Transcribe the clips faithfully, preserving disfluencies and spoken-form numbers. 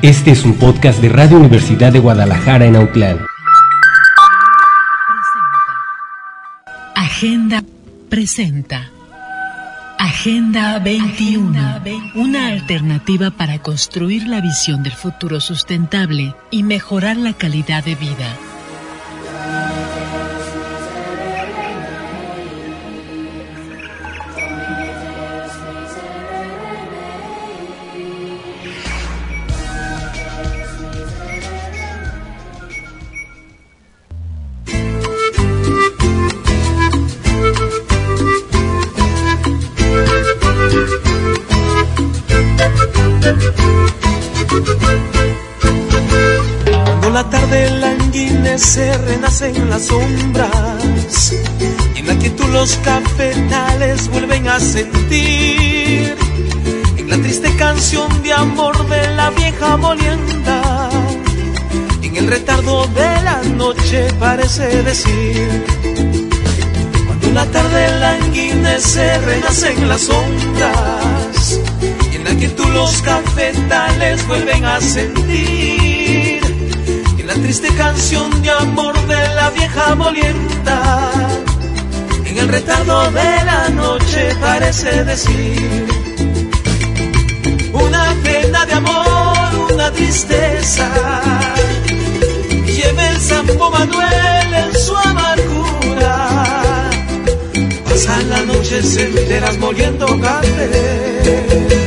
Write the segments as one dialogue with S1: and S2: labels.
S1: Este es un podcast de Radio Universidad de Guadalajara en Autlán.
S2: Agenda presenta Agenda veintiuno, una alternativa para construir la visión del futuro sustentable y mejorar la calidad de vida.
S3: La tarde languidece, renace en las sombras, y en la quietud los cafetales vuelven a sentir, en la triste canción de amor de la vieja molienda, en el retardo de la noche parece decir. Cuando la tarde languidece, renace en las sombras, y en la quietud los cafetales vuelven a sentir, la triste canción de amor de la vieja molienda, en el retardo de la noche parece decir. Una pena de amor, una tristeza, lleva el Santo Manuel en su amargura, pasan las noches enteras moliendo café.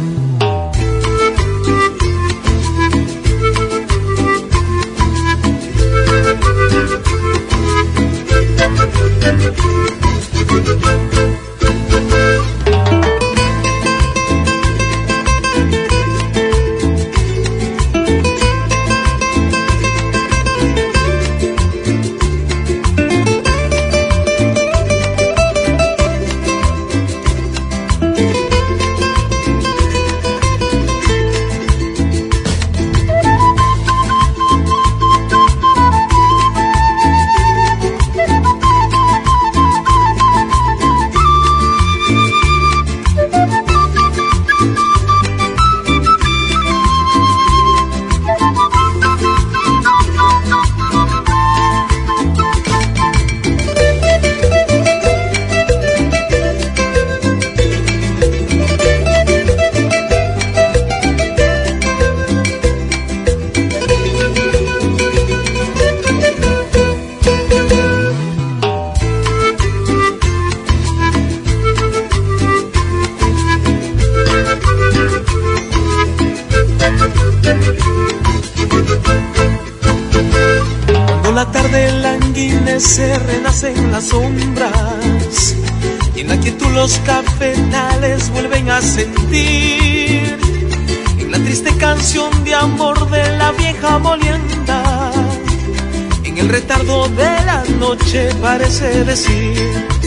S3: Se renacen las sombras, y en la quietud los cafetales vuelven a sentir, en la triste canción de amor de la vieja molienda, en el retardo de la noche parece decir.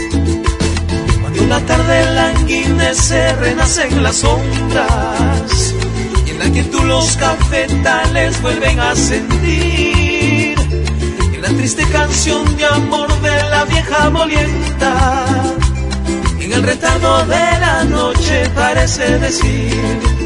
S3: Cuando la tarde languidece, renacen las sombras, y en la quietud los cafetales vuelven a sentir, la triste canción de amor de la vieja molienda, en el retardo de la noche parece decir.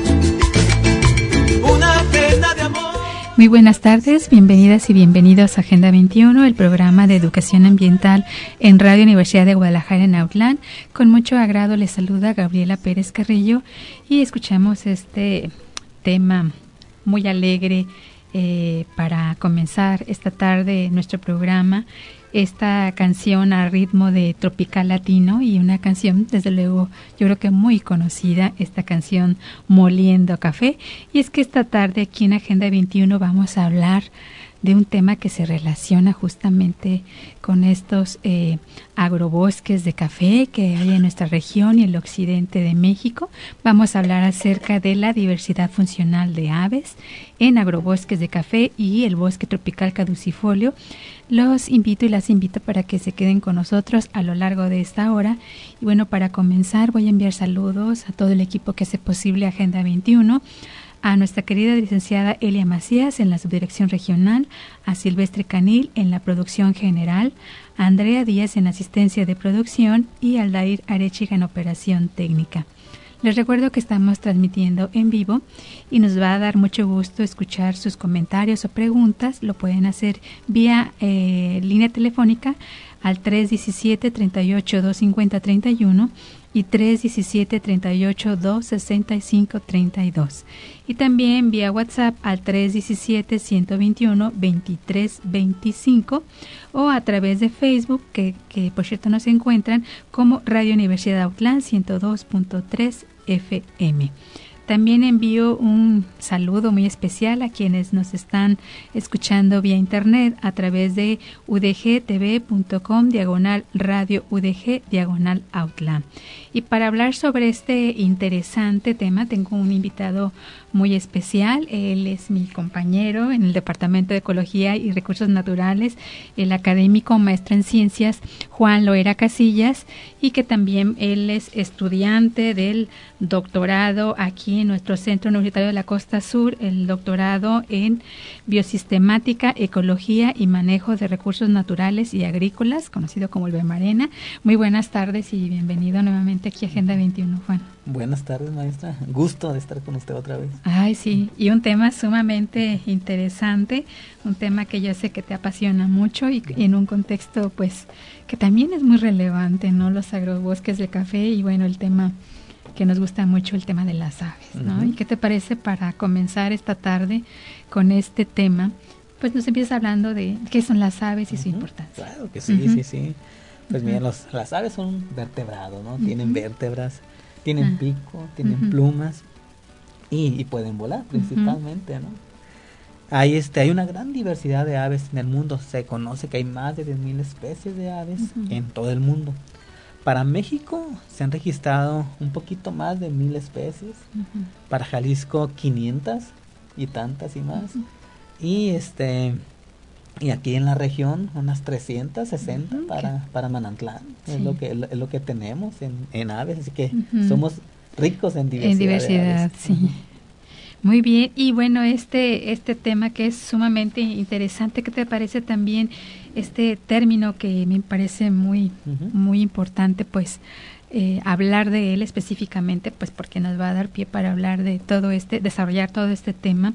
S3: Una pena de amor.
S4: Muy buenas tardes, bienvenidas y bienvenidos a Agenda veintiuno, el programa de educación ambiental en Radio Universidad de Guadalajara en Autlán. Con mucho agrado les saluda Gabriela Pérez Carrillo y escuchamos este tema muy alegre Eh, para comenzar esta tarde nuestro programa, esta canción a ritmo de tropical latino y una canción desde luego yo creo que muy conocida, esta canción Moliendo Café. Y es que esta tarde aquí en Agenda veintiuno vamos a hablar de un tema que se relaciona justamente con estos eh, agrobosques de café que hay en nuestra región y el occidente de México. Vamos a hablar acerca de la diversidad funcional de aves en agrobosques de café y el bosque tropical caducifolio. Los invito y las invito para que se queden con nosotros a lo largo de esta hora. Y bueno, para comenzar voy a enviar saludos a todo el equipo que hace posible Agenda veintiuno, a nuestra querida licenciada Elia Macías en la subdirección regional, a Silvestre Canil en la producción general, a Andrea Díaz en asistencia de producción y a Aldair Arechiga en operación técnica. Les recuerdo que estamos transmitiendo en vivo y nos va a dar mucho gusto escuchar sus comentarios o preguntas. Lo pueden hacer vía eh, línea telefónica al tres uno siete, tres ocho, dos cinco cero, tres uno y tres uno siete, tres ocho, dos seis cinco, tres dos. Y también vía WhatsApp al tres uno siete, uno dos uno, dos tres dos cinco o a través de Facebook, que, que por cierto nos encuentran como Radio Universidad Autlán ciento dos punto tres F M. También envío un saludo muy especial a quienes nos están escuchando vía internet a través de udgtv.com diagonal radio udg diagonal Autlán. Y para hablar sobre este interesante tema tengo un invitado muy especial. Él es mi compañero en el Departamento de Ecología y Recursos Naturales, el académico maestro en ciencias Juan Loera Casillas, y que también él es estudiante del doctorado aquí en nuestro Centro Universitario de la Costa Sur, el doctorado en Biosistemática, Ecología y Manejo de Recursos Naturales y Agrícolas, conocido como el BEMARENA. Muy buenas tardes y bienvenido nuevamente aquí a Agenda veintiuno, Juan.
S5: Buenas tardes, maestra. Gusto de estar con usted otra vez.
S4: Ay, sí, y un tema sumamente interesante, un tema que yo sé que te apasiona mucho y, y en un contexto, pues, que también es muy relevante, ¿no? Los agrobosques del café y, bueno, el tema que nos gusta mucho, el tema de las aves, ¿no? Uh-huh. ¿Y qué te parece para comenzar esta tarde con este tema? Pues nos empiezas hablando de qué son las aves y uh-huh. su importancia.
S5: Claro que sí, uh-huh. sí, sí. Pues uh-huh. miren, los, las aves son vertebrados, ¿no? Uh-huh. Tienen vértebras, tienen uh-huh. pico, tienen uh-huh. plumas y, y pueden volar principalmente, uh-huh. ¿no? Hay, este, hay una gran diversidad de aves en el mundo. Se conoce que hay más de diez mil especies de aves uh-huh. en todo el mundo. Para México se han registrado un poquito más de mil especies. Uh-huh. Para Jalisco quinientas y tantas y más. Uh-huh. Y este y aquí en la región unas trescientas sesenta uh-huh. para, para Manantlán. Sí. Es lo que es lo que tenemos en, en aves, así que uh-huh. somos ricos en diversidad.
S4: En diversidad, sí. Uh-huh. Muy bien, y bueno, este este tema que es sumamente interesante, ¿qué te parece también este término que me parece muy uh-huh. muy importante, pues eh, hablar de él específicamente, pues porque nos va a dar pie para hablar de todo este, desarrollar todo este tema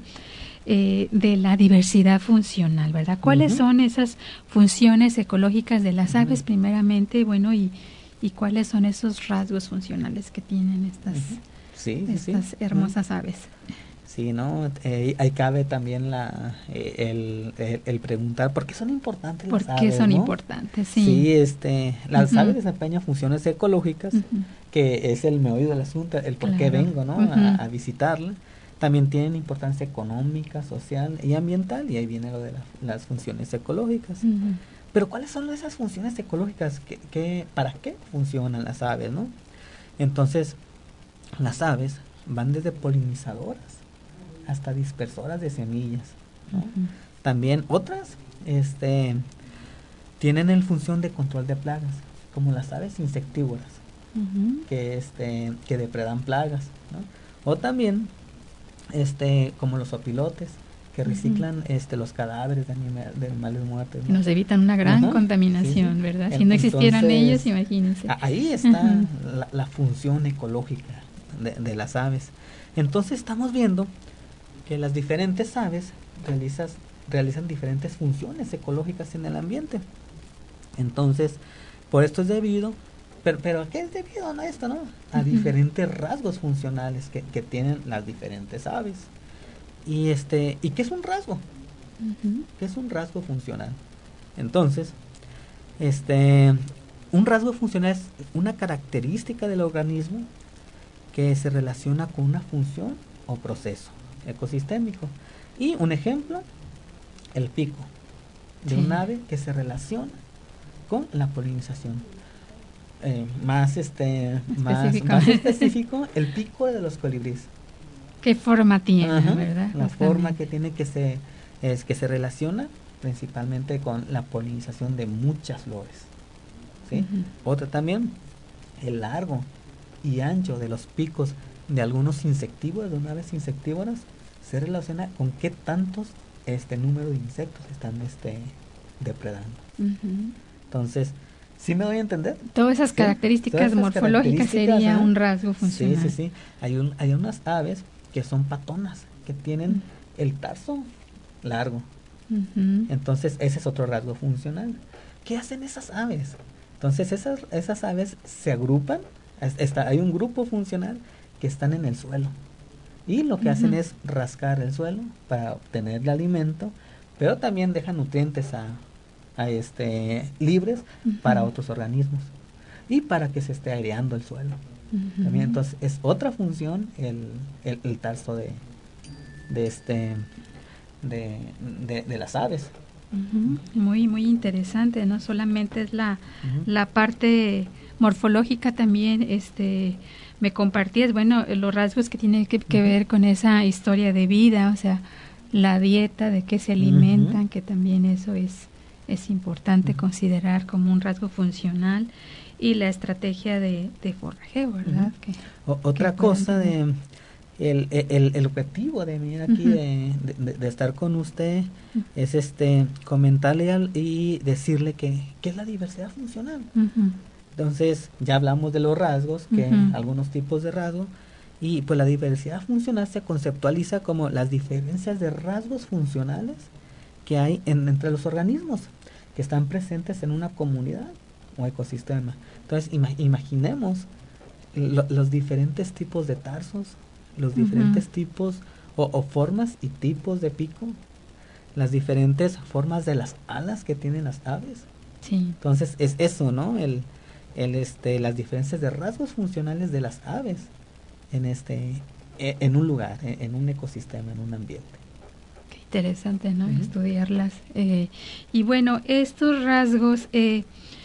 S4: eh, de la diversidad funcional, ¿verdad? ¿Cuáles uh-huh. son esas funciones ecológicas de las uh-huh. aves primeramente, bueno, y, y cuáles son esos rasgos funcionales que tienen estas, uh-huh. sí, estas sí. hermosas uh-huh. aves?
S5: Sí, ¿no? Eh, ahí cabe también la eh, el, el, el preguntar por qué son importantes las aves,
S4: ¿por qué son
S5: ¿no?
S4: importantes? Sí,
S5: sí este, las
S4: uh-huh.
S5: aves desempeñan funciones ecológicas, uh-huh. que es el meollo del asunto, el por qué
S4: claro.
S5: vengo, ¿no? Uh-huh. a, a visitarla. También tienen importancia económica, social y ambiental, y ahí viene lo de la, las funciones ecológicas. Uh-huh. Pero ¿cuáles son esas funciones ecológicas? ¿Qué, qué, ¿Para qué funcionan las aves, no? Entonces, las aves van desde polinizadoras hasta dispersoras de semillas, ¿no? Uh-huh. También otras este, tienen el función de control de plagas, como las aves insectívoras, uh-huh. que, este, que depredan plagas, ¿no? O también este, como los opilotes, que reciclan uh-huh. este, los cadáveres de, anima, de animales muertos, ¿no?
S4: Nos evitan una gran uh-huh. contaminación, sí, sí. ¿verdad? Si Entonces, no existieran ellos, imagínense.
S5: Ahí está uh-huh. la, la función ecológica de, de las aves. Entonces estamos viendo que las diferentes aves realizas, realizan diferentes funciones ecológicas en el ambiente. Entonces, por esto es debido, pero, pero ¿a qué es debido a esto, no? A uh-huh. diferentes rasgos funcionales que, que tienen las diferentes aves. Y este, ¿y qué es un rasgo? Uh-huh. ¿Qué es un rasgo funcional? Entonces, este, un rasgo funcional es una característica del organismo que se relaciona con una función o proceso ecosistémico. Y un ejemplo, el pico de sí. un ave que se relaciona con la polinización. Eh, más este más, más específico, el pico de los colibríes.
S4: ¿Qué forma tiene,
S5: Ajá,
S4: verdad?
S5: La forma que tiene que se es que se relaciona principalmente con la polinización de muchas flores, ¿sí? Uh-huh. Otra también, el largo y ancho de los picos de algunos insectívoros, de aves insectívoras, se relaciona con qué tantos este número de insectos están este depredando. Uh-huh. Entonces, ¿Sí me doy a entender?
S4: Todas esas
S5: ¿Sí?
S4: características
S5: Todas esas
S4: morfológicas
S5: características,
S4: sería
S5: ¿no?
S4: un rasgo funcional.
S5: Sí, sí, sí. Hay, un, hay unas aves que son patonas, que tienen mm. el tarso largo. Uh-huh. Entonces, ese es otro rasgo funcional. ¿Qué hacen esas aves? Entonces, esas, esas aves se agrupan, está, hay un grupo funcional que están en el suelo. Y lo que uh-huh. hacen es rascar el suelo para obtener el alimento, pero también dejan nutrientes a, a este, libres uh-huh. para otros organismos y para que se esté aireando el suelo. Uh-huh. También, entonces, es otra función el, el, el tarso de, de este... De, de, de las aves.
S4: Uh-huh. Muy, muy interesante, no solamente es la, uh-huh. la parte morfológica, también este me compartías, bueno, los rasgos que tienen que, que uh-huh. ver con esa historia de vida, o sea, la dieta, de qué se alimentan, uh-huh. que también eso es, es importante uh-huh. considerar como un rasgo funcional, y la estrategia de, de forrajeo, ¿verdad?
S5: Uh-huh.
S4: Que,
S5: o, otra
S4: que
S5: cosa de... El, el, el objetivo de venir aquí uh-huh. de, de, de estar con usted uh-huh. es este comentarle al, y decirle que, que es la diversidad funcional. Uh-huh. Entonces, ya hablamos de los rasgos, que uh-huh. algunos tipos de rasgos, y pues la diversidad funcional se conceptualiza como las diferencias de rasgos funcionales que hay en, entre los organismos que están presentes en una comunidad o ecosistema. Entonces, ima, imaginemos lo, los diferentes tipos de tarsos, los diferentes uh-huh. tipos o, o formas y tipos de pico, las diferentes formas de las alas que tienen las aves.
S4: Sí.
S5: Entonces es eso, ¿no? El, el este, las diferencias de rasgos funcionales de las aves en este, en un lugar, en, en un ecosistema, en un ambiente.
S4: Qué interesante, ¿no? Uh-huh. Estudiarlas. Eh, y bueno, estos rasgos eh,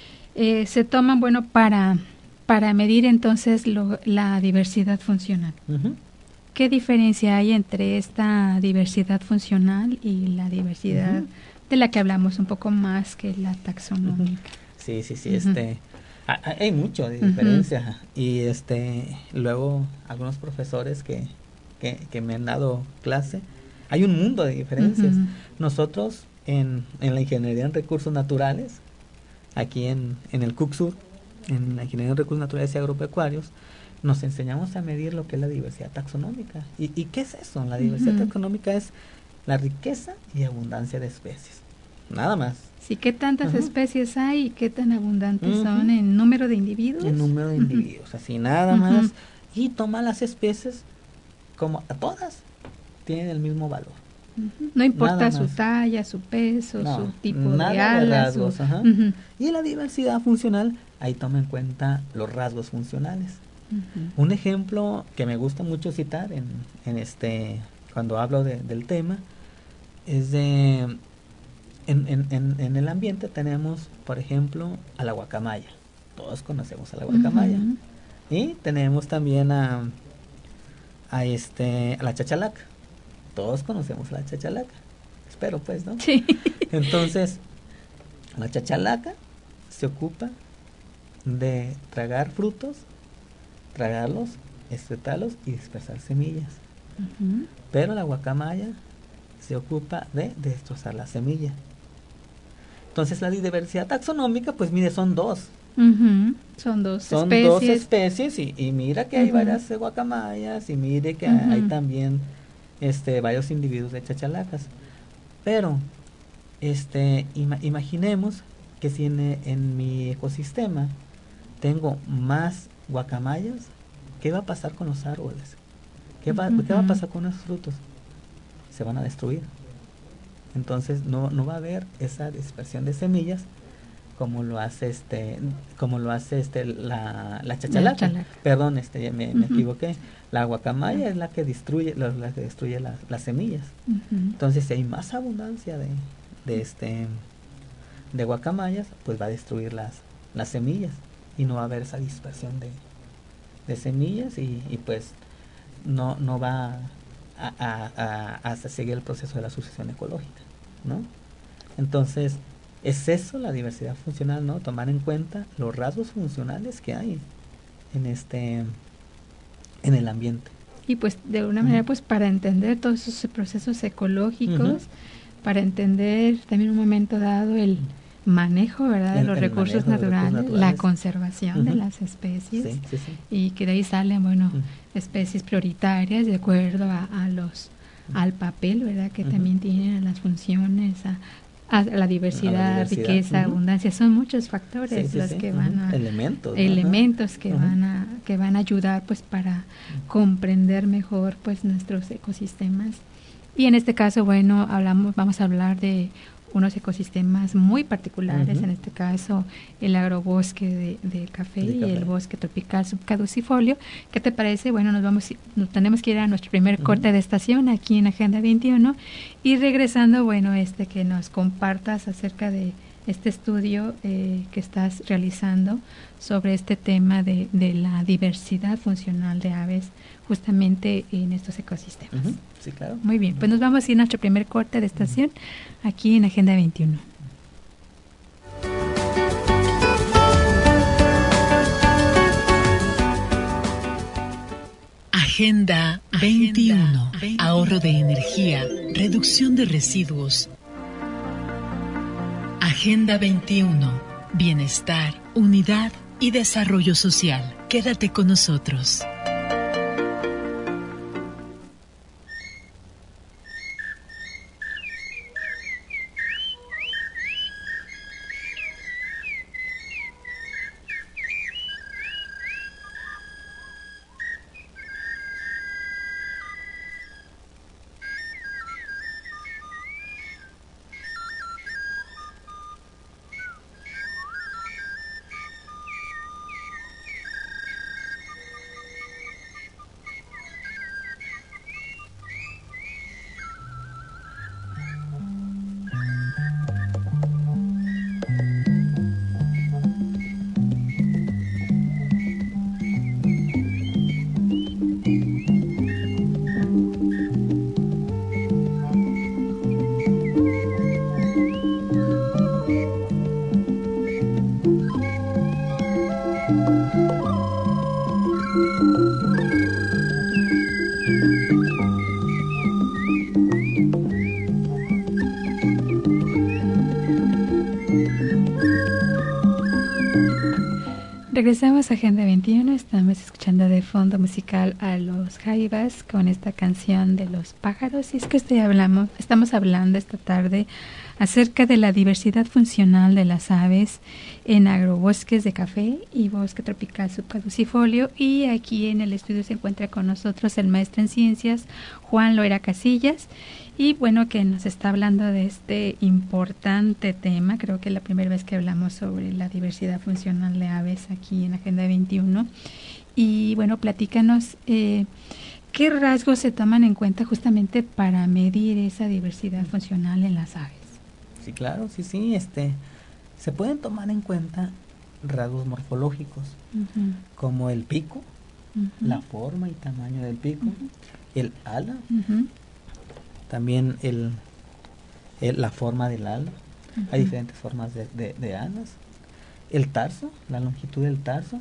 S4: eh, se toman, bueno, para para medir entonces lo, la diversidad funcional. Uh-huh. ¿Qué diferencia hay entre esta diversidad funcional y la diversidad uh-huh. de la que hablamos un poco más, que la taxonómica?
S5: Sí, sí, sí, uh-huh. este, hay mucho de diferencia uh-huh. y este, luego algunos profesores que, que, que me han dado clase, hay un mundo de diferencias. Uh-huh. Nosotros en, en la ingeniería en recursos naturales, aquí en, en el C U C Sur, en la ingeniería en recursos naturales y agropecuarios, nos enseñamos a medir lo que es la diversidad taxonómica. ¿Y, y qué es eso? La diversidad uh-huh. taxonómica es la riqueza y abundancia de especies. Nada más.
S4: Sí, ¿qué tantas uh-huh. especies hay y qué tan abundantes uh-huh. son en número de individuos?
S5: En número de uh-huh. individuos, así nada uh-huh. más. Y toma las especies como a todas tienen el mismo valor.
S4: Uh-huh. No importa su talla, su peso,
S5: no,
S4: su tipo
S5: nada
S4: de alas.
S5: De rasgos,
S4: su...
S5: ajá.
S4: uh-huh.
S5: Y la diversidad funcional, ahí toma en cuenta los rasgos funcionales. Uh-huh. Un ejemplo que me gusta mucho citar en, en este cuando hablo de, del tema es de en, en, en, en el ambiente tenemos, por ejemplo, a la guacamaya. Todos conocemos a la guacamaya. Uh-huh. Y tenemos también a a este a la chachalaca. Todos conocemos a la chachalaca. Espero pues, ¿no?
S4: Sí.
S5: Entonces, la chachalaca se ocupa de tragar frutos, tragarlos, excretarlos y dispersar semillas. Uh-huh. Pero la guacamaya se ocupa de destrozar la semilla. Entonces la diversidad taxonómica, pues mire, son dos.
S4: Uh-huh. Son dos
S5: son
S4: especies.
S5: dos especies y, y mira que hay uh-huh. varias guacamayas y mire que uh-huh. hay también este varios individuos de chachalacas. Pero este ima- imaginemos que si en, en mi ecosistema tengo más guacamayas, ¿qué va a pasar con los árboles? ¿Qué va, uh-huh. ¿qué va a pasar con esos frutos? Se van a destruir. Entonces no, no va a haber esa dispersión de semillas como lo hace este, como lo hace este la, la chachalaca. La Perdón, este me, uh-huh. me equivoqué. La guacamaya uh-huh. es la que destruye, la, la que destruye la, las semillas. Uh-huh. Entonces si hay más abundancia de, de este de guacamayas, pues va a destruir las, las semillas y no va a haber esa dispersión de, de semillas y, y pues no, no va a, a, a, a seguir el proceso de la sucesión ecológica, ¿no? Entonces es eso la diversidad funcional, ¿no? Tomar en cuenta los rasgos funcionales que hay en este en el ambiente.
S4: Y pues de alguna uh-huh. manera pues para entender todos esos procesos ecológicos, uh-huh. para entender también en un momento dado el manejo, ¿verdad?, de
S5: el,
S4: los,
S5: el
S4: recursos
S5: manejo de
S4: naturales,
S5: los recursos naturales,
S4: la conservación uh-huh. de las especies,
S5: sí, sí, sí.
S4: y que de ahí salen, bueno, uh-huh. especies prioritarias de acuerdo a, a los uh-huh. al papel, ¿verdad?, que uh-huh. también tienen, a las funciones, a, a la diversidad, a la diversidad. riqueza, uh-huh. abundancia. Son muchos factores sí, sí, los sí. que uh-huh. van a
S5: elementos,
S4: elementos
S5: ¿no?
S4: que
S5: uh-huh.
S4: van a que van a ayudar, pues, para uh-huh. comprender mejor, pues, nuestros ecosistemas. Y en este caso, bueno, hablamos vamos a hablar de unos ecosistemas muy particulares, uh-huh. en este caso el agrobosque de, de café de y café. el bosque tropical subcaducifolio. ¿Qué te parece? Bueno, nos vamos, nos tenemos que ir a nuestro primer uh-huh. corte de estación aquí en Agenda veintiuno, y regresando, bueno, este que nos compartas acerca de este estudio eh, que estás realizando sobre este tema de, de la diversidad funcional de aves justamente en estos ecosistemas.
S5: Uh-huh. Sí, claro.
S4: Muy bien, pues nos vamos a ir a nuestro primer corte de estación uh-huh. aquí en Agenda veintiuno.
S2: Agenda veintiuno. Ahorro de energía, reducción de residuos. Agenda veintiuno. Bienestar, unidad y desarrollo social. Quédate con nosotros.
S4: Regresamos a Agenda veintiuno, estamos escuchando de fondo musical a los Jaivas con esta canción de los pájaros, y es que estoy hablando, estamos hablando esta tarde acerca de la diversidad funcional de las aves en agrobosques de café y bosque tropical subcaducifolio, y aquí en el estudio se encuentra con nosotros el maestro en ciencias Juan Loera Casillas, y bueno, que nos está hablando de este importante tema. Creo que es la primera vez que hablamos sobre la diversidad funcional de aves aquí en Agenda veintiuno. Y bueno, platícanos eh, qué rasgos se toman en cuenta justamente para medir esa diversidad funcional en las aves.
S5: Sí, claro, sí, sí, este, se pueden tomar en cuenta rasgos morfológicos, uh-huh. como el pico, uh-huh. la forma y tamaño del pico, uh-huh. el ala, uh-huh. también el, el, la forma del ala, uh-huh. hay diferentes formas de, de, de alas, el tarso, la longitud del tarso,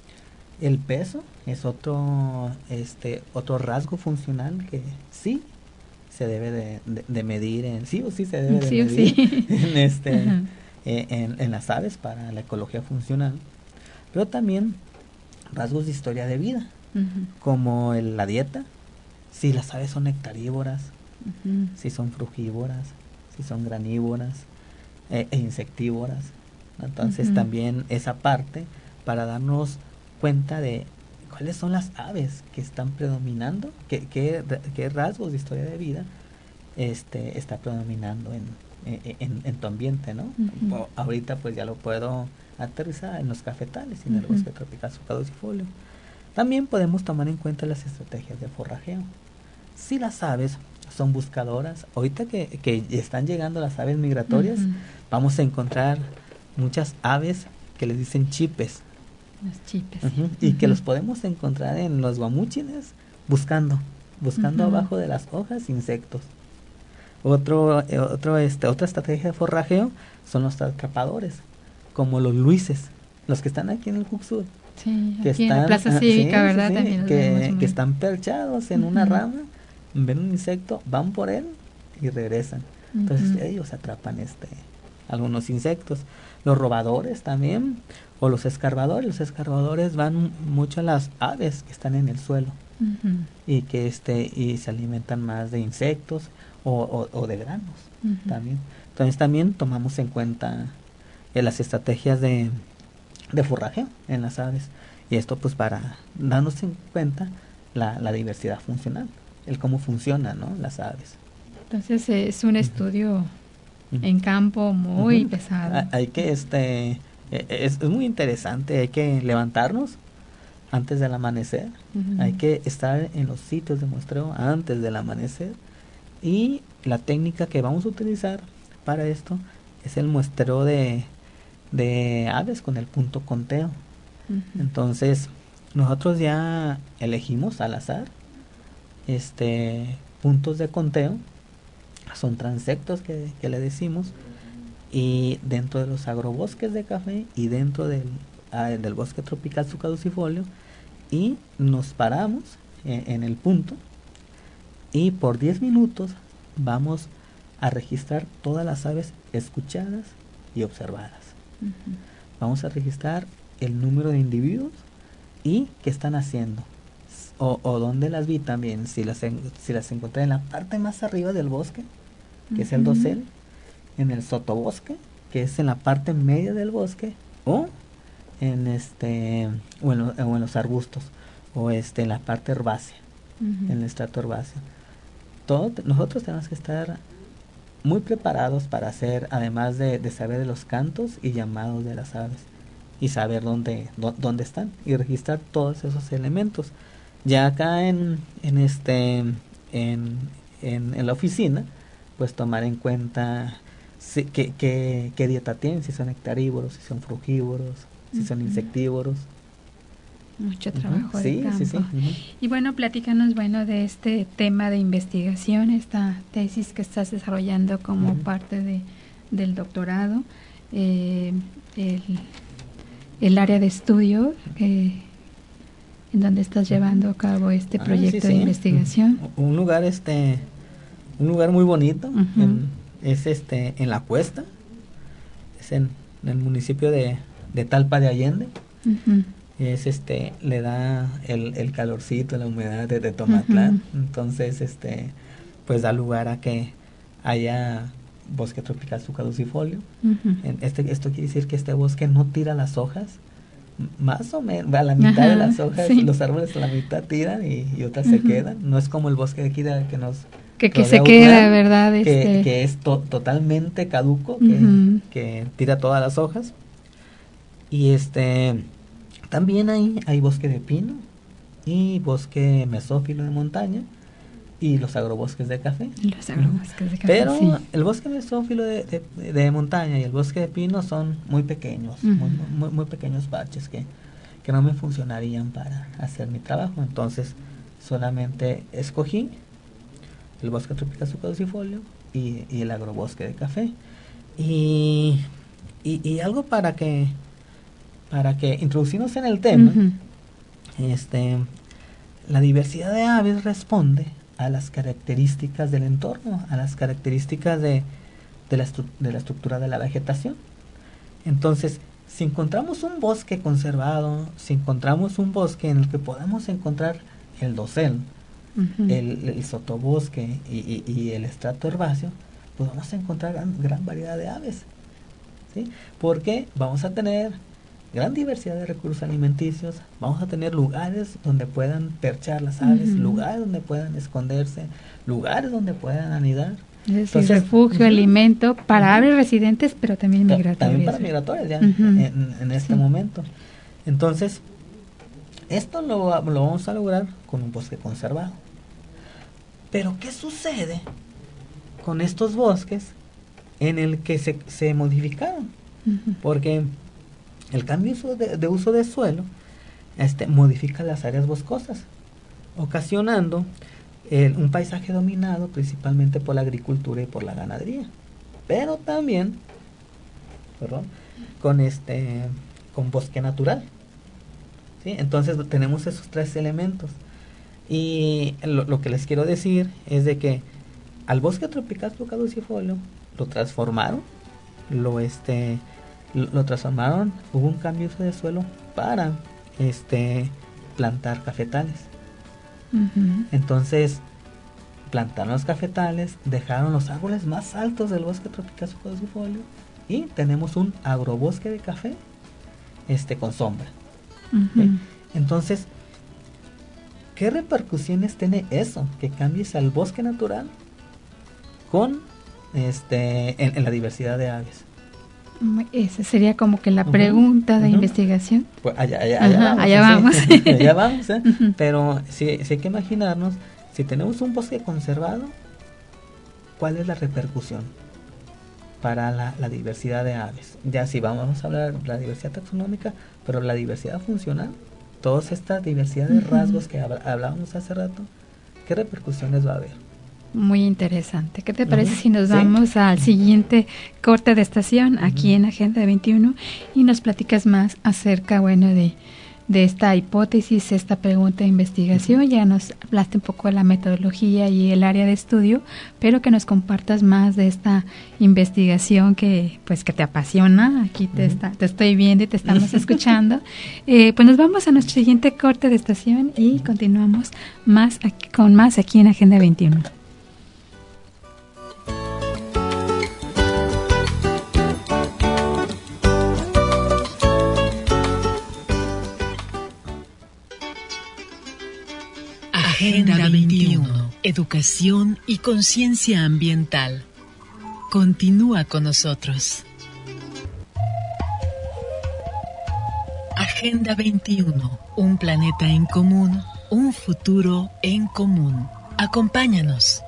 S5: el peso es otro, este, otro rasgo funcional que sí se debe de, de, de medir, en, sí o sí se debe de
S4: sí
S5: medir
S4: sí.
S5: en, este,
S4: uh-huh.
S5: eh, en, en las aves para la ecología funcional, pero también rasgos de historia de vida, uh-huh. como el, la dieta, si las aves son nectarívoras, uh-huh. si son frugívoras, si son granívoras eh, e insectívoras. Entonces uh-huh. también esa parte para darnos cuenta de cuáles son las aves que están predominando, qué, qué, qué rasgos de historia de vida este está predominando en, en, en tu ambiente, ¿no? Uh-huh. O, ahorita pues ya lo puedo aterrizar en los cafetales y en uh-huh. el bosque tropical subcaducifolio. También podemos tomar en cuenta las estrategias de forrajeo. Si las aves son buscadoras, ahorita que, que están llegando las aves migratorias, uh-huh. vamos a encontrar muchas aves que les dicen chipes.
S4: Los chipes.
S5: Uh-huh.
S4: Uh-huh.
S5: Y que los podemos encontrar en los guamúchines buscando, buscando uh-huh. abajo de las hojas insectos. Otro, eh, otro, este, otra estrategia de forrajeo son los atrapadores, como los luises, los que están aquí en el Juxur.
S4: Sí,
S5: que
S4: aquí
S5: están,
S4: en la Plaza Cívica,
S5: sí,
S4: ¿verdad?
S5: Sí, sí,
S4: También
S5: que, que están perchados en uh-huh. una rama, ven un insecto, van por él y regresan. Uh-huh. Entonces ellos atrapan este algunos insectos. Los robadores también, o los escarbadores. Los escarbadores van mucho a las aves que están en el suelo uh-huh. y que este y se alimentan más de insectos o, o, o de granos uh-huh. también. Entonces también tomamos en cuenta eh, las estrategias de, de forrajeo en las aves, y esto pues para darnos en cuenta la, la diversidad funcional, el cómo funcionan, ¿no?, las aves.
S4: Entonces es un estudio uh-huh. en campo muy uh-huh. pesado.
S5: Hay que este es, es muy interesante, hay que levantarnos antes del amanecer, uh-huh. hay que estar en los sitios de muestreo antes del amanecer, y la técnica que vamos a utilizar para esto es el muestreo de, de aves con el punto conteo. Uh-huh. Entonces nosotros ya elegimos al azar este puntos de conteo, son transectos que, que le decimos, y dentro de los agrobosques de café y dentro del, ah, del bosque tropical su caducifolio, y nos paramos en, en el punto, y por diez minutos vamos a registrar todas las aves escuchadas y observadas. Uh-huh. Vamos a registrar el número de individuos y qué están haciendo, o, o dónde las vi también, si las, en, si las encontré en la parte más arriba del bosque, que uh-huh. es el dosel, en el sotobosque, que es en la parte media del bosque, o en este o en, lo, o en los arbustos, o este en la parte herbácea, uh-huh. en el estrato herbáceo. Todo, nosotros tenemos que estar muy preparados para hacer, además de, de saber de los cantos y llamados de las aves, y saber dónde, dó, dónde están, y registrar todos esos elementos. Ya acá en, en este en, en, en la oficina, pues tomar en cuenta si, qué, qué, qué dieta tienen, si son nectarívoros, si son frugívoros, si uh-huh. son insectívoros.
S4: Mucho trabajo uh-huh.
S5: de
S4: sí, campo.
S5: Sí, sí. Uh-huh.
S4: Y bueno, platícanos, bueno, de este tema de investigación, esta tesis que estás desarrollando como uh-huh. parte de, del doctorado, eh, el, el área de estudio eh, en donde estás llevando a cabo este ah, proyecto sí, sí. de investigación.
S5: Un lugar, este, un lugar muy bonito, uh-huh. en, es este, en La Cuesta, es en, en el municipio de, de Talpa de Allende. Uh-huh. Es este, le da el, el calorcito, la humedad de, de Tomatlán, uh-huh. entonces este, pues da lugar a que haya bosque tropical su caducifolio. Uh-huh. Este, esto quiere decir que este bosque no tira las hojas, más o menos, a la mitad uh-huh. de las hojas, sí. los árboles a la mitad tiran y, y otras uh-huh. se quedan, no es como el bosque de aquí de, que nos
S4: que, que se queda, ¿verdad?
S5: Que,
S4: este...
S5: que es to, totalmente caduco, que, uh-huh. que tira todas las hojas. Y este también hay, hay bosque de pino y bosque mesófilo de montaña y los agrobosques de café.
S4: Los agrobosques de café,
S5: Pero
S4: sí.
S5: el bosque mesófilo de, de, de montaña y el bosque de pino son muy pequeños, uh-huh. muy, muy, muy pequeños parches que, que no me funcionarían para hacer mi trabajo. Entonces solamente escogí el bosque tropical su caducifolio y, y el agrobosque de café. Y, y, y algo para que para que introducirnos en el tema, uh-huh. este, la diversidad de aves responde a las características del entorno, a las características de, de, la, estru- de la estructura de la vegetación. Entonces, si encontramos un bosque conservado, si encontramos un bosque en el que podamos encontrar el dosel, uh-huh. el, el sotobosque y, y, y el estrato herbáceo, pues vamos a encontrar gran, gran variedad de aves, ¿sí? Porque vamos a tener gran diversidad de recursos alimenticios, vamos a tener lugares donde puedan perchar las aves, uh-huh. lugares donde puedan esconderse, lugares donde puedan anidar.
S4: Es decir, Entonces, refugio, uh-huh. alimento para uh-huh. aves residentes, pero también migratorias.
S5: También para migratorias ya uh-huh. en, en este sí. momento. Entonces, esto lo, lo vamos a lograr con un bosque conservado. Pero, ¿qué sucede con estos bosques en el que se, se modificaron? Uh-huh. Porque el cambio de, de uso de suelo este, modifica las áreas boscosas, ocasionando eh, un paisaje dominado principalmente por la agricultura y por la ganadería, pero también perdón, con este con bosque natural, ¿sí? Entonces tenemos esos tres elementos y lo, lo que les quiero decir es de que al bosque tropical su caducifolio lo transformaron lo este lo, lo transformaron, hubo un cambio de uso de suelo para este plantar cafetales. Uh-huh. Entonces plantaron los cafetales, dejaron los árboles más altos del bosque tropical caducifolio y tenemos un agrobosque de café este con sombra. Uh-huh. ¿Okay? Entonces, ¿qué repercusiones tiene eso? Que cambies al bosque natural con este en, en la diversidad de aves.
S4: Esa sería como que la pregunta uh-huh, de uh-huh. investigación.
S5: Pues allá, allá, allá
S4: Ajá,
S5: vamos.
S4: Allá vamos.
S5: ¿Sí? allá vamos ¿eh? Uh-huh. Pero sí, sí hay que imaginarnos, si tenemos un bosque conservado, ¿cuál es la repercusión para la, la diversidad de aves? Ya sí, vamos a hablar de la diversidad taxonómica, pero la diversidad funcional, toda esta diversidad de uh-huh. rasgos que hab- hablábamos hace rato, ¿qué repercusiones va a haber?
S4: Muy interesante. ¿Qué te parece uh-huh. si nos ¿Sí? vamos al siguiente corte de estación aquí uh-huh. en Agenda veintiuno y nos platicas más acerca, bueno, de, de esta hipótesis, esta pregunta de investigación? Uh-huh. Ya nos hablaste un poco de la metodología y el área de estudio, pero que nos compartas más de esta investigación que pues que te apasiona. Aquí te, uh-huh. está, te estoy viendo y te estamos escuchando. Eh, pues nos vamos a nuestro siguiente corte de estación y continuamos más aquí, con más aquí en Agenda veintiuno.
S2: Agenda veintiuno, Educación y Conciencia Ambiental. Continúa con nosotros. Agenda veintiuno, un planeta en común, un futuro en común. Acompáñanos.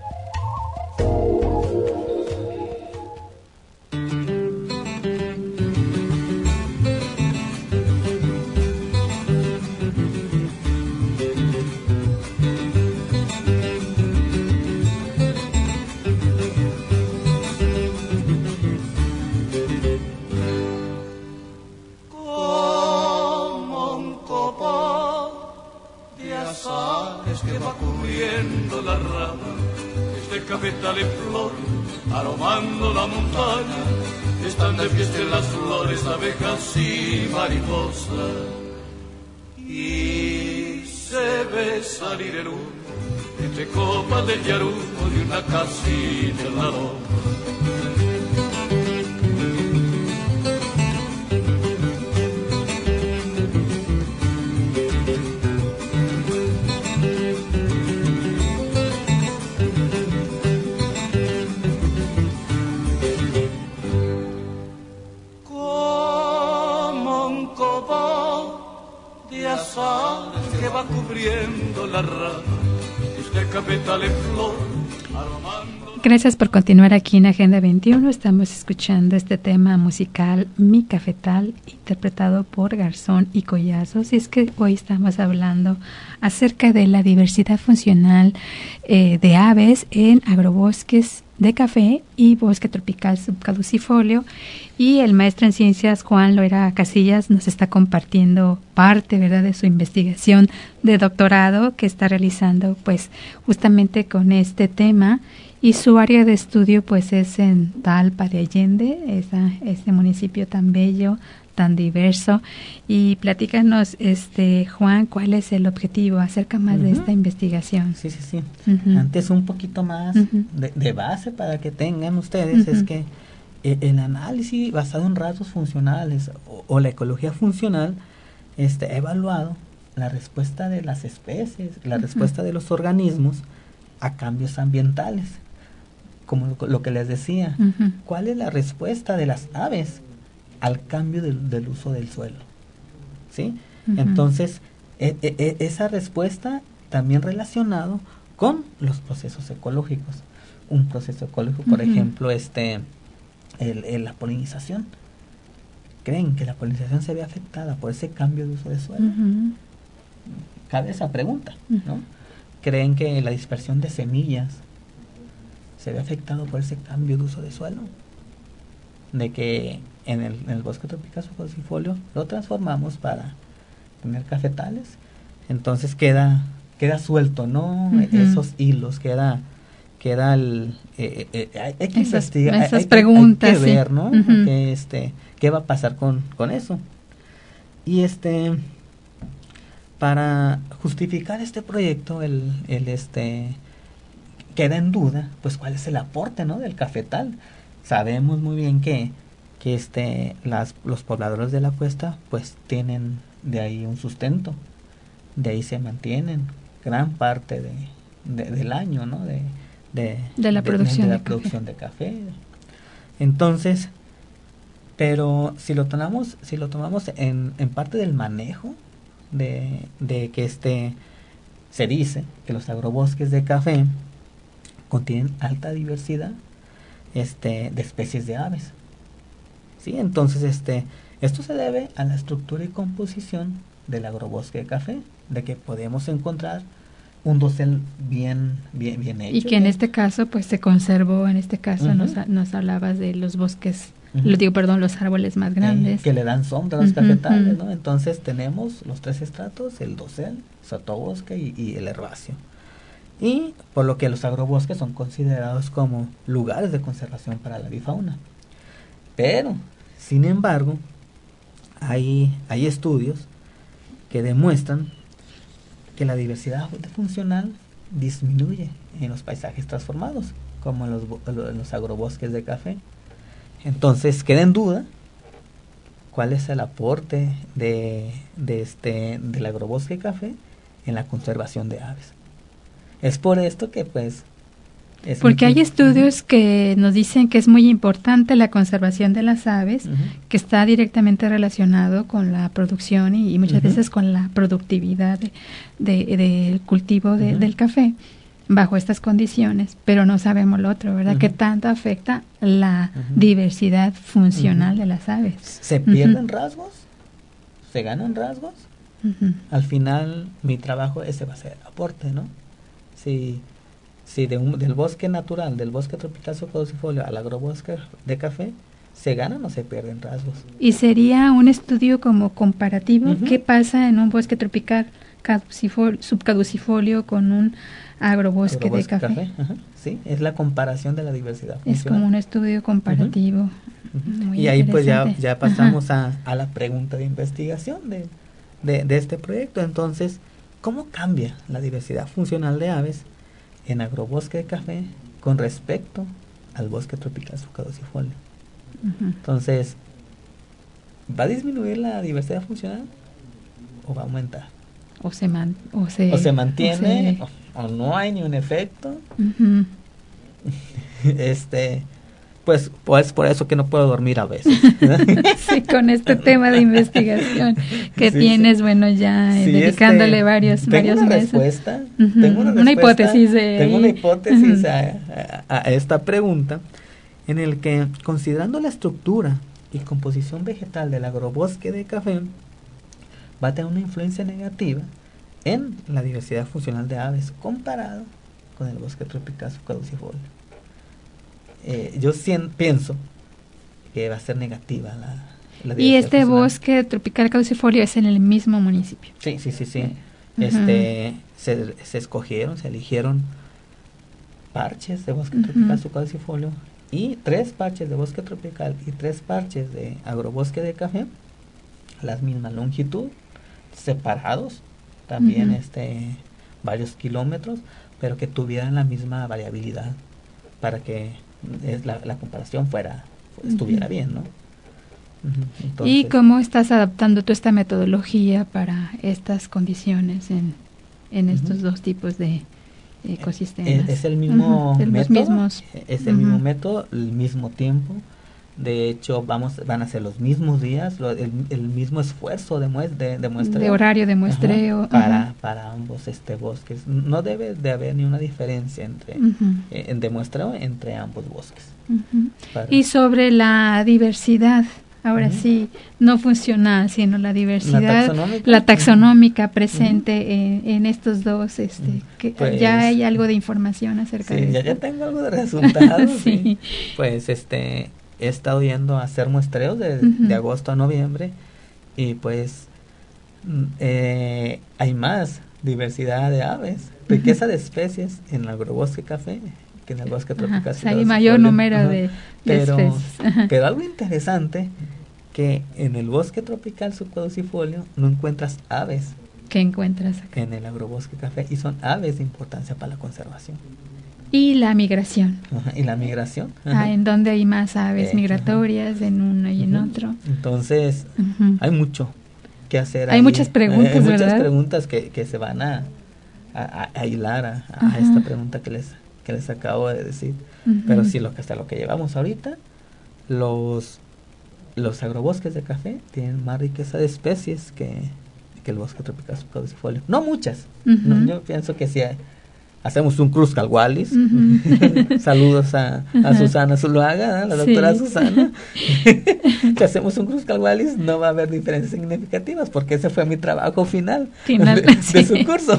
S6: Cafetal en flor, aromando la montaña, están de fiesta en las flores, abejas y mariposas. Y se ve salir el humo entre copas de yarumo de una casita en la loma. Que va cubriendo la rama, este cafetal en flor, aromando...
S4: Gracias por continuar aquí en Agenda veintiuno. Estamos escuchando este tema musical Mi Cafetal, interpretado por Garzón y Collazos. Y es que hoy estamos hablando acerca de la diversidad funcional eh, de aves en agrobosques de café y bosque tropical subcaducifolio, y el maestro en ciencias Juan Loera Casillas nos está compartiendo parte, ¿verdad?, de su investigación de doctorado que está realizando pues justamente con este tema, y su área de estudio pues es en Talpa de Allende, esa, este municipio tan bello, tan diverso. Y platícanos, este Juan, ¿cuál es el objetivo? Acerca más uh-huh. de esta investigación.
S5: Sí, sí, sí. Uh-huh. Antes un poquito más uh-huh. de, de base para que tengan ustedes, uh-huh. es que eh, el análisis basado en rasgos funcionales o, o la ecología funcional este, ha evaluado la respuesta de las especies, la uh-huh. respuesta de los organismos a cambios ambientales. Como lo que les decía, uh-huh. ¿cuál es la respuesta de las aves al cambio del, del uso del suelo? ¿Sí? Uh-huh. Entonces, e, e, esa respuesta también relacionado con los procesos ecológicos. Un proceso ecológico, por uh-huh. ejemplo, este, el, el, la polinización. ¿Creen que la polinización se ve afectada por ese cambio de uso de suelo? Uh-huh. Cabe esa pregunta, uh-huh. ¿no? ¿Creen que la dispersión de semillas se ve afectado por ese cambio de uso de suelo? De que en el, en el bosque tropical subcaducifolio lo transformamos para tener cafetales, entonces queda queda suelto, ¿no? Uh-huh. Esos hilos, queda queda el eh, eh, hay, hay que
S4: esas,
S5: investigar,
S4: esas
S5: hay, hay,
S4: preguntas,
S5: hay que
S4: sí.
S5: ver, ¿no?
S4: Uh-huh.
S5: Que este, qué va a pasar con, con eso. Y este, para justificar este proyecto, el, el este queda en duda, pues cuál es el aporte, ¿no? Del cafetal. Sabemos muy bien que, que este, las, los pobladores de la cuesta, pues tienen de ahí un sustento, de ahí se mantienen gran parte de, de del año, ¿no? De, de,
S4: de la
S5: de,
S4: producción,
S5: de, de,
S4: de
S5: la producción de café. Entonces, pero si lo tomamos, si lo tomamos en, en parte del manejo de, de que este se dice que los agrobosques de café contienen alta diversidad este de especies de aves. Sí, entonces este esto se debe a la estructura y composición del agrobosque de café, de que podemos encontrar un dosel bien bien bien hecho.
S4: Y que en este caso pues se conservó, en este caso uh-huh. nos, nos hablabas de los bosques, uh-huh. lo digo, perdón, los árboles más grandes.
S5: Eh, que le dan sombra a los uh-huh. cafetales, ¿no? Entonces tenemos los tres estratos, el dosel, sotobosque y, y el herbáceo. Y por lo que los agrobosques son considerados como lugares de conservación para la avifauna. Pero, sin embargo, hay, hay estudios que demuestran que la diversidad funcional disminuye en los paisajes transformados, como en los, en los agrobosques de café. Entonces, queda en duda cuál es el aporte de, de este, del agrobosque de café en la conservación de aves. Es por esto que pues... Es
S4: Porque
S5: muy,
S4: hay estudios uh-huh. que nos dicen que es muy importante la conservación de las aves, uh-huh. que está directamente relacionado con la producción y, y muchas uh-huh. veces con la productividad del de, de, de cultivo de, uh-huh. del café bajo estas condiciones, pero no sabemos lo otro, ¿verdad? Uh-huh. ¿Qué tanto afecta la uh-huh. diversidad funcional uh-huh. de las aves?
S5: ¿Se pierden uh-huh. rasgos? ¿Se ganan rasgos? Uh-huh. Al final mi trabajo ese va a ser aporte, ¿no? Si, si de un, del bosque natural, del bosque tropical caducifolio al agrobosque de café, ¿se ganan o se pierden rasgos?
S4: ¿Y sería un estudio como comparativo? Uh-huh. ¿Qué pasa en un bosque tropical caducifolio, subcaducifolio con un agrobosque, agrobosque de café? café.
S5: Uh-huh. Sí, es la comparación de la diversidad funcional.
S4: Es como un estudio comparativo.
S5: Uh-huh. Uh-huh. Y ahí pues ya, ya pasamos a, a la pregunta de investigación de, de, de este proyecto. Entonces, ¿cómo cambia la diversidad funcional de aves en agrobosque de café con respecto al bosque tropical subcaducifolio? Uh-huh. Entonces, ¿va a disminuir la diversidad funcional o va a aumentar?
S4: O se, man, o se,
S5: o se mantiene o, se... o, o no hay ni un efecto.
S4: Uh-huh.
S5: este... Pues, pues por eso que no puedo dormir a veces.
S4: Sí, con este tema de investigación que sí, tienes, sí. bueno, ya sí, dedicándole este, varios,
S5: tengo
S4: varios
S5: una
S4: meses.
S5: Respuesta,
S4: uh-huh.
S5: Tengo una,
S4: una
S5: respuesta,
S4: hipótesis de...
S5: Tengo una hipótesis uh-huh. a, a, a esta pregunta, en el que, considerando la estructura y composición vegetal del agrobosque de café, va a tener una influencia negativa en la diversidad funcional de aves comparado con el bosque tropical subcaducifolio. Eh, yo cien, pienso que va a ser negativa la, la
S4: y este funcional. Bosque tropical caducifolio es en el mismo municipio.
S5: Sí, sí, sí, sí. Uh-huh. Este, se, se escogieron, se eligieron parches de bosque uh-huh. tropical subcaducifolio y tres parches de bosque tropical y tres parches de agrobosque de café, la misma longitud, separados también uh-huh. este varios kilómetros, pero que tuvieran la misma variabilidad para que es la, la comparación fuera estuviera uh-huh. bien, ¿no? Uh-huh. Entonces,
S4: ¿y cómo estás adaptando tú esta metodología para estas condiciones en, en estos uh-huh. dos tipos de ecosistemas?
S5: Es, es el mismo
S4: uh-huh.
S5: método,
S4: mismos.
S5: es el
S4: uh-huh.
S5: mismo método, el mismo tiempo. De hecho, vamos, van a ser los mismos días, lo, el, el mismo esfuerzo de, muest, de, de muestreo.
S4: De horario de muestreo.
S5: Ajá, para, uh-huh. para ambos este bosques. No debe de haber ni una diferencia entre uh-huh. eh, de muestreo entre ambos bosques.
S4: Uh-huh. Y sobre la diversidad, ahora uh-huh. sí, no funcional, sino la diversidad, la taxonómica, la taxonómica uh-huh. presente uh-huh. en, en estos dos, este, uh-huh. que pues, ya hay algo de información acerca
S5: sí,
S4: de
S5: ya,
S4: esto.
S5: ya tengo algo de resultados.
S4: sí.
S5: sí. Pues este... he estado yendo a hacer muestreos de, uh-huh. de agosto a noviembre y pues eh, hay más diversidad de aves, riqueza uh-huh. de especies en el agrobosque café que en el bosque tropical.
S4: Ajá, o sea, hay mayor número ajá, de, de
S5: pero,
S4: especies.
S5: Pero algo interesante, que en el bosque tropical subcaducifolio no encuentras aves.
S4: ¿Qué encuentras acá?
S5: En el agrobosque café, y son aves de importancia para la conservación.
S4: Y la migración.
S5: Ajá, y la migración. Ajá.
S4: Ah, ¿en dónde hay más aves eh, migratorias? Ajá. En uno y en uh-huh. otro.
S5: Entonces, uh-huh. hay mucho que hacer.
S4: Hay ahí. muchas preguntas,
S5: eh, hay
S4: ¿verdad?
S5: Muchas preguntas que, que se van a, a, a hilar a, a esta pregunta que les, que les acabo de decir. Uh-huh. Pero sí, lo que hasta lo que llevamos ahorita, los, los agrobosques de café tienen más riqueza de especies que, que el bosque tropical subcaducifolio. No muchas. Uh-huh. No, yo pienso que sí hay. Hacemos un Cruzcalhualis. Uh-huh. Saludos a, a Susana Zuluaga, la doctora sí. Susana. Si hacemos un Cruzcalhualis, no va a haber diferencias significativas, porque ese fue mi trabajo final, final de, sí. de su curso.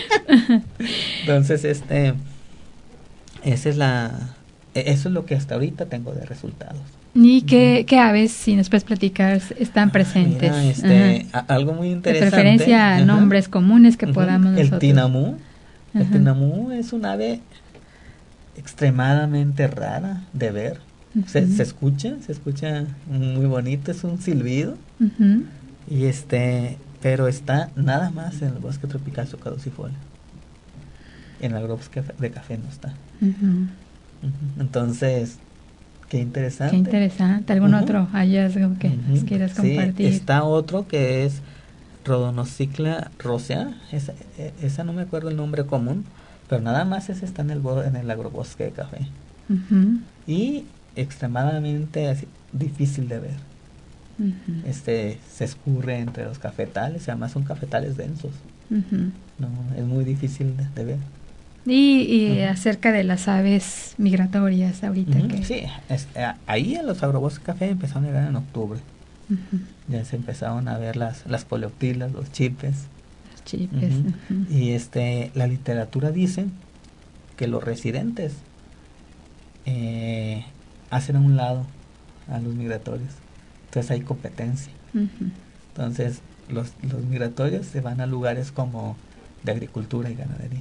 S5: Entonces, este, esa es la, eso es lo que hasta ahorita tengo de resultados.
S4: ¿Y qué, uh-huh. qué aves, si nos puedes platicar, están presentes?
S5: Mira, este, uh-huh. a, algo muy interesante.
S4: De preferencia, uh-huh. nombres comunes que uh-huh. podamos nosotros.
S5: El tinamú. El tinamú es un ave extremadamente rara de ver. Uh-huh. Se, se escucha, se escucha muy bonito, es un silbido. Uh-huh. Y este, pero está nada más en el bosque tropical subcaducifolio. En el agrobosque de café no está. Uh-huh. Uh-huh. Entonces, qué interesante.
S4: Qué interesante. ¿Algún uh-huh. otro hallazgo que uh-huh. nos quieras compartir?
S5: Sí, está otro que es Rhodonocicla rosea, esa, esa no me acuerdo el nombre común, pero nada más ese está en el, en el agrobosque de café. Uh-huh. Y extremadamente así, difícil de ver. Uh-huh. Este se escurre entre los cafetales, y además son cafetales densos. Uh-huh. No, es muy difícil de, de ver.
S4: Y, y uh-huh. acerca de las aves migratorias ahorita uh-huh. que...
S5: Sí, es, ahí en los agrobosques de café empezaron a llegar en octubre. Uh-huh. Ya se empezaron a ver las las coleoptilas, los chipes.
S4: Los chipes.
S5: Uh-huh. Uh-huh. Y este la literatura dice que los residentes eh, hacen a un lado a los migratorios. Entonces hay competencia. Uh-huh. Entonces los los migratorios se van a lugares como de agricultura y ganadería.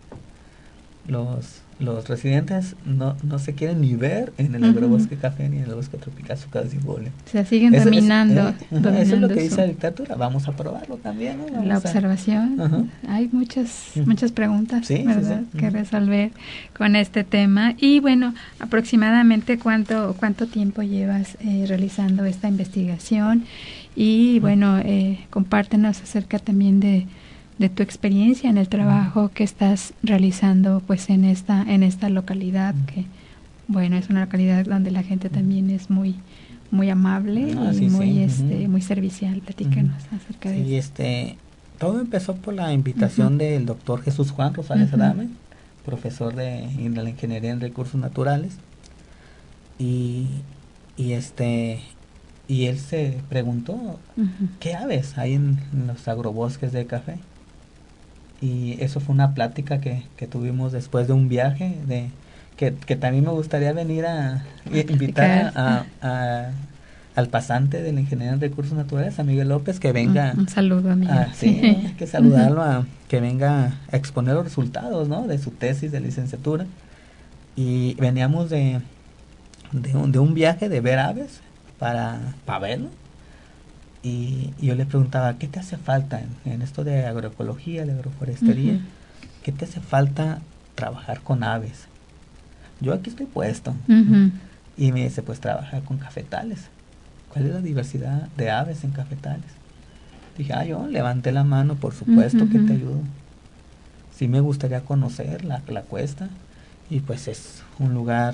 S5: Los los residentes no, no se quieren ni ver en el uh-huh. agrobosque café ni en el bosque tropical subcaducifolio.
S4: Se siguen eso, dominando,
S5: es, eh, dominando. Eso es lo que dice la literatura. Vamos a probarlo también, ¿no? Vamos
S4: la observación. A, uh-huh. Hay muchas uh-huh. muchas preguntas,
S5: sí,
S4: ¿verdad?
S5: Sí, sí.
S4: que
S5: uh-huh.
S4: resolver con este tema. Y bueno, aproximadamente cuánto cuánto tiempo llevas eh, realizando esta investigación. Y uh-huh. bueno, eh, compártenos acerca también de de tu experiencia en el trabajo que estás realizando pues en esta en esta localidad, que bueno, es una localidad donde la gente también es muy muy amable ah, y sí, muy sí. este uh-huh. muy servicial. Platícanos uh-huh. acerca de
S5: sí,
S4: eso.
S5: este todo empezó por la invitación uh-huh. del doctor Jesús Juan Rosales uh-huh. Adame, profesor de, de la ingeniería en recursos naturales, y y este y él se preguntó uh-huh. qué aves hay en, en los agrobosques de café. Y eso fue una plática que, que tuvimos después de un viaje, de que, que también me gustaría venir a, a invitar a, a, a, al pasante de la ingeniería en recursos naturales, a Miguel López, que venga.
S4: Un, un saludo a Miguel.
S5: A, sí, hay que saludarlo, a, que venga a exponer los resultados, ¿no? De su tesis de licenciatura. Y veníamos de, de, un, de un viaje de ver aves para, para verlo. Y, y yo le preguntaba, ¿qué te hace falta en, en esto de agroecología, de agroforestería? Uh-huh. ¿Qué te hace falta trabajar con aves? Yo aquí estoy puesto. Uh-huh. Y me dice, pues trabajar con cafetales. ¿Cuál es la diversidad de aves en cafetales? Dije, ah, yo levanté la mano, por supuesto uh-huh. que te ayudo. Sí me gustaría conocer la, la cuesta. Y pues es un lugar,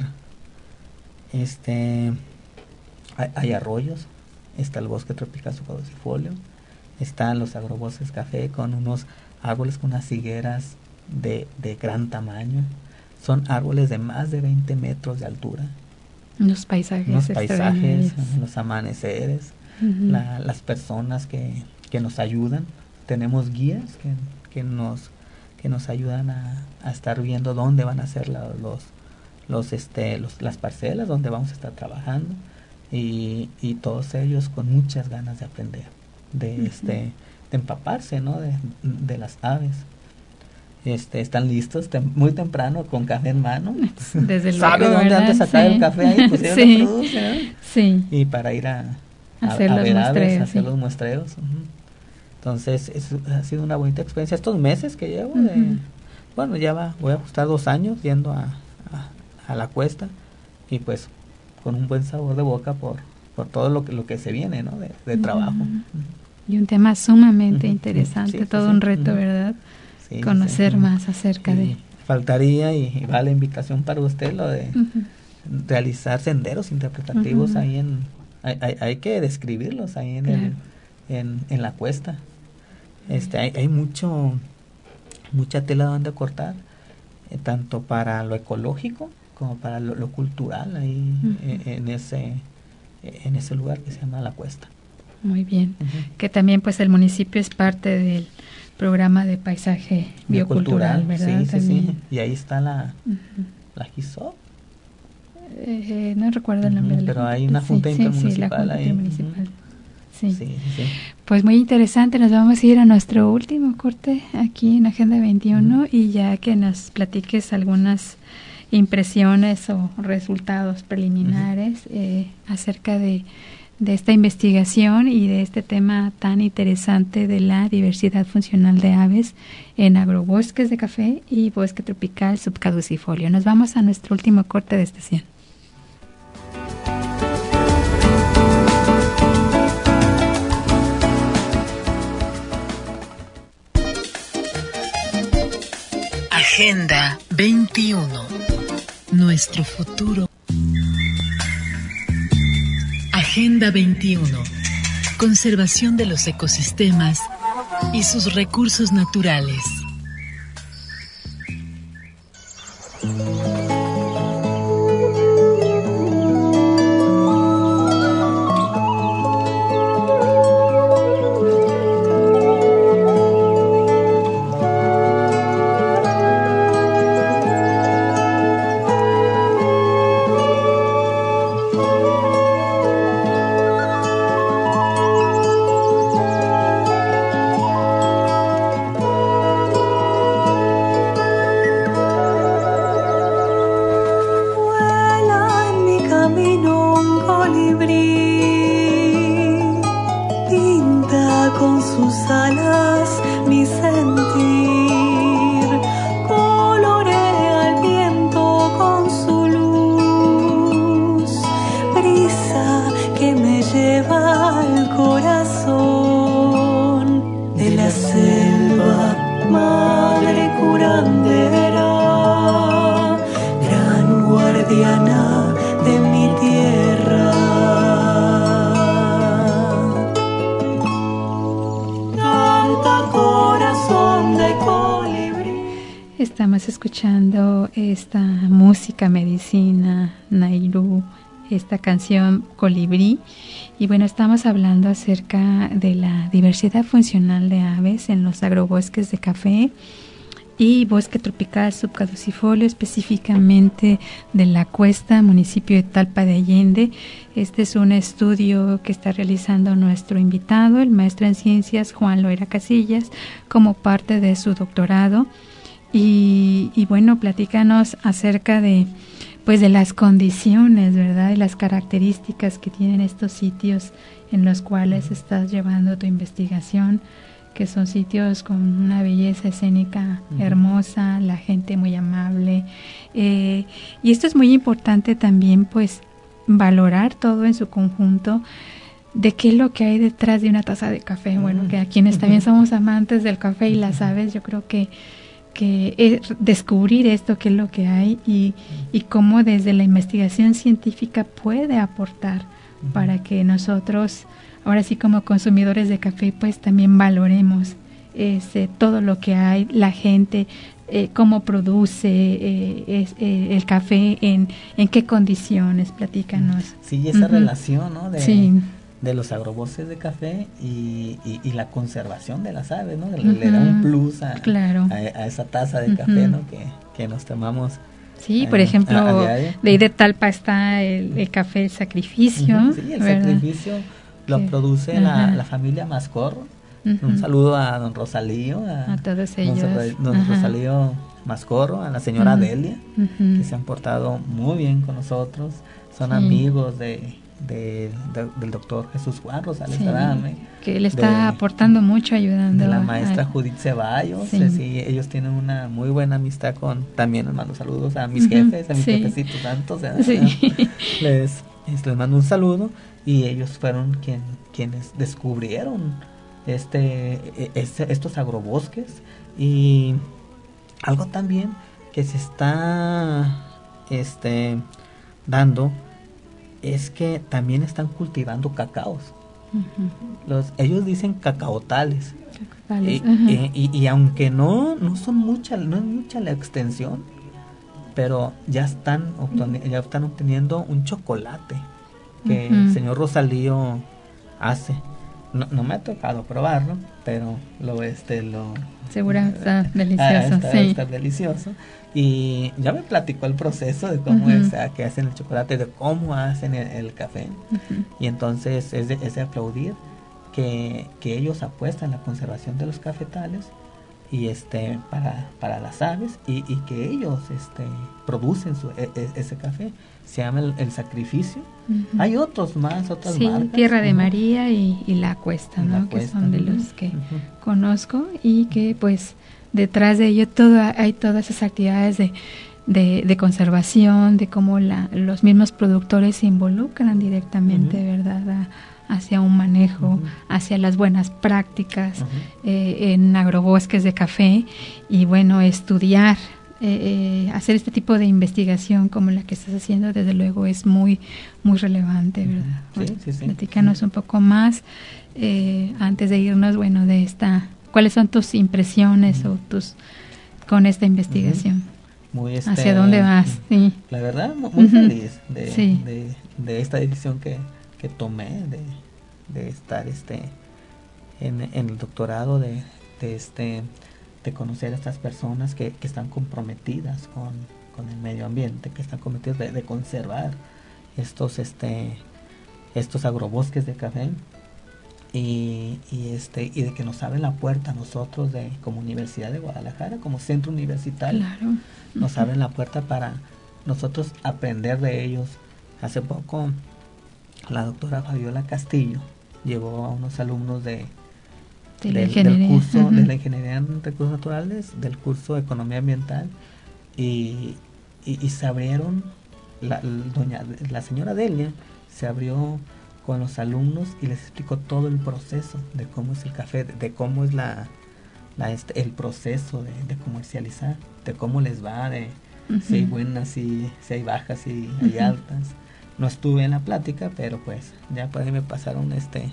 S5: este, hay, hay arroyos. Está el bosque tropical subcaducifolio, están los agrobosques café con unos árboles con unas higueras de, de gran tamaño. Son árboles de más de veinte metros de altura.
S4: Los paisajes.
S5: Los paisajes, los amaneceres, uh-huh. la, las personas que, que nos ayudan. Tenemos guías que, que, nos, que nos ayudan a, a estar viendo dónde van a ser la, los, los, este, los, las parcelas, donde vamos a estar trabajando. Y, y todos ellos con muchas ganas de aprender, de uh-huh. este de empaparse, ¿no? de, de las aves. este, están listos tem- muy temprano con café en mano.
S4: Desde luego,
S5: ¿Sabe dónde
S4: ¿verdad?
S5: han de sacar
S4: Sí.
S5: el café ahí? Pues ellos
S4: Sí.
S5: lo producen, ¿no?
S4: Sí.
S5: Y para ir a, a,
S4: Hacer
S5: a
S4: los
S5: ver aves,
S4: muestreos,
S5: a hacer
S4: sí.
S5: los muestreos. Uh-huh. Entonces, es, ha sido una bonita experiencia. Estos meses que llevo,
S4: Ujú.
S5: de, bueno, ya va, voy a ajustar dos años yendo a, a, a la cuesta, y pues con un buen sabor de boca por, por todo lo que, lo que se viene, ¿no? De, de trabajo.
S4: Ujú. Y un tema sumamente
S5: Ujú.
S4: interesante,
S5: Sí,
S4: todo
S5: sí,
S4: un
S5: sí.
S4: reto,
S5: Ujú.
S4: ¿verdad?
S5: Sí,
S4: Conocer
S5: sí.
S4: más acerca
S5: Sí.
S4: de...
S5: Faltaría, y, y va la invitación para usted, lo de
S4: Ujú.
S5: realizar senderos interpretativos.
S4: Ujú.
S5: Ahí en, hay, hay, hay que describirlos ahí en,
S4: Claro.
S5: el, en, en la cuesta. Este, hay, hay mucho, mucha tela donde cortar, eh, tanto para lo ecológico como para lo, lo cultural ahí.
S4: Ujú.
S5: eh, en ese en ese lugar que se llama La Cuesta.
S4: Muy bien.
S5: Ujú.
S4: Que también pues el municipio es parte del programa de paisaje biocultural, ¿verdad?
S5: Sí, sí,
S4: También.
S5: sí. Y ahí está la,
S4: Ujú.
S5: la GISO.
S4: Eh, no recuerdo el nombre
S5: Ujú,
S4: de la
S5: pero
S4: junta.
S5: hay una junta
S4: sí, sí, sí, la
S5: intermunicipal
S4: junta
S5: ahí.
S4: intermunicipal.
S5: Ujú.
S4: Sí.
S5: Sí, sí, sí.
S4: Pues muy interesante, nos vamos a ir a nuestro último corte aquí en Agenda veintiuno,
S5: Ujú.
S4: y ya que nos platiques algunas impresiones o resultados preliminares eh, acerca de, de esta investigación y de este tema tan interesante de la diversidad funcional de aves en agrobosques de café y bosque tropical subcaducifolio. Nos vamos a nuestro último corte de estación.
S2: Agenda veintiuno. Nuestro futuro. Agenda veintiuno. Conservación de los ecosistemas y sus recursos naturales.
S4: Estamos escuchando esta música medicina, Nairú, esta canción Colibrí, y bueno, estamos hablando acerca de la diversidad funcional de aves en los agrobosques de café y bosque tropical subcaducifolio, específicamente de La Cuesta, municipio de Talpa de Allende. Este es un estudio que está realizando nuestro invitado, el maestro en ciencias Juan Loera Casillas, como parte de su doctorado. Y, y bueno, platícanos acerca de pues de las condiciones, ¿verdad? Y las características que tienen estos sitios en los cuales estás llevando tu investigación, que son sitios con una belleza escénica uh-huh. hermosa, la gente muy amable. Eh, y esto es muy importante también, pues, valorar todo en su conjunto, de qué es lo que hay detrás de una taza de café. Uh-huh. Bueno, que a quienes también somos amantes del café y las aves, yo creo que que es descubrir esto, qué es lo que hay y, y cómo desde la investigación científica puede aportar uh-huh. para que nosotros, ahora sí como consumidores de café, pues también valoremos ese, todo lo que hay, la gente, eh, cómo produce eh, es, eh, el café, en, en qué condiciones, platícanos.
S5: Sí, esa uh-huh. relación, ¿no? De,
S4: sí.
S5: de los agrobosques de café y, y, y la conservación de las aves, ¿no? Le, uh-huh. le da un plus a, claro. a, a esa taza de uh-huh. café, ¿no? Que, que nos tomamos.
S4: Sí,
S5: eh,
S4: por ejemplo,
S5: a, a
S4: de ahí de Talpa está el, el café El Sacrificio.
S5: Uh-huh. Sí, el ¿verdad? Sacrificio lo que, produce la, la familia Mascorro, Uh-huh. Un saludo a don Rosalío, a,
S4: a todos ellos.
S5: Don, don Rosalío Mascorro, a la señora uh-huh. Delia, uh-huh. que se han portado muy bien con nosotros. Son sí. amigos de, de, de, del doctor Jesús Juan Rosales sí, Adame.
S4: Que le está de, aportando mucho, ayudando.
S5: De la maestra
S4: a,
S5: Judith Ceballos. Sí. Sí, ellos tienen una muy buena amistad con, también les mando saludos a mis uh-huh. jefes, a mis sí. jefecitos santos. Sí. Les, les mando un saludo. Y ellos fueron quien, quienes descubrieron este, este estos agrobosques. Y algo también que se está este, dando es que también están cultivando cacaos. Uh-huh. Los, ellos dicen cacaotales. Cacaotales. Y, uh-huh. y, y, y aunque no, no son mucha, no es mucha la extensión, pero ya están, obteni- ya están obteniendo un chocolate que uh-huh. el señor Rosalío hace. No, no me ha tocado probarlo, pero lo este lo
S4: seguro está delicioso.
S5: Ah, está,
S4: sí.
S5: está delicioso. Y ya me platicó el proceso de cómo uh-huh. es, a, que hacen el chocolate, de cómo hacen el, el café. Uh-huh. Y entonces es de, es de aplaudir que, que ellos apuestan en la conservación de los cafetales y este para para las aves y, y que ellos este producen su, e, e, ese café. Se llama el, el Sacrificio. Uh-huh. Hay otros más, otras
S4: sí,
S5: marcas.
S4: Tierra de María y, y La Cuesta, ¿no? La Cuesta, que son de los que uh-huh. conozco y que pues detrás de ello todo hay todas esas actividades de, de, de conservación, de cómo la, los mismos productores se involucran directamente, uh-huh. ¿verdad? A, hacia un manejo, uh-huh. hacia las buenas prácticas uh-huh. eh, en agrobosques de café y bueno, estudiar. Eh, eh, hacer este tipo de investigación como la que estás haciendo desde luego es muy muy relevante, ¿verdad?
S5: Sí, bueno, sí, sí.
S4: Platícanos un poco más eh, antes de irnos, bueno, de esta, ¿cuáles son tus impresiones uh-huh. o tus con esta investigación?
S5: Uh-huh. Muy este,
S4: ¿hacia dónde vas? Sí.
S5: La verdad, muy, muy uh-huh. feliz de,
S4: sí.
S5: de, de esta decisión que, que tomé de, de estar este en, en el doctorado de, de este de conocer a estas personas que, que están comprometidas con, con el medio ambiente, que están comprometidas de, de conservar estos este estos agrobosques de café y, y este y de que nos abren la puerta a nosotros de como Universidad de Guadalajara, como centro universitario,
S4: claro.
S5: nos
S4: uh-huh.
S5: abren la puerta para nosotros aprender de ellos. Hace poco la doctora Fabiola Castillo llevó a unos alumnos de De del, del curso uh-huh. de la ingeniería en recursos naturales, del curso de economía ambiental y, y, y se abrieron la, la doña la señora Delia se abrió con los alumnos y les explicó todo el proceso de cómo es el café, de, de cómo es la, la este, el proceso de, de comercializar, de cómo les va, de uh-huh. si hay buenas, si, si hay bajas, si hay uh-huh. altas. No estuve en la plática, pero pues ya por ahí me pasaron este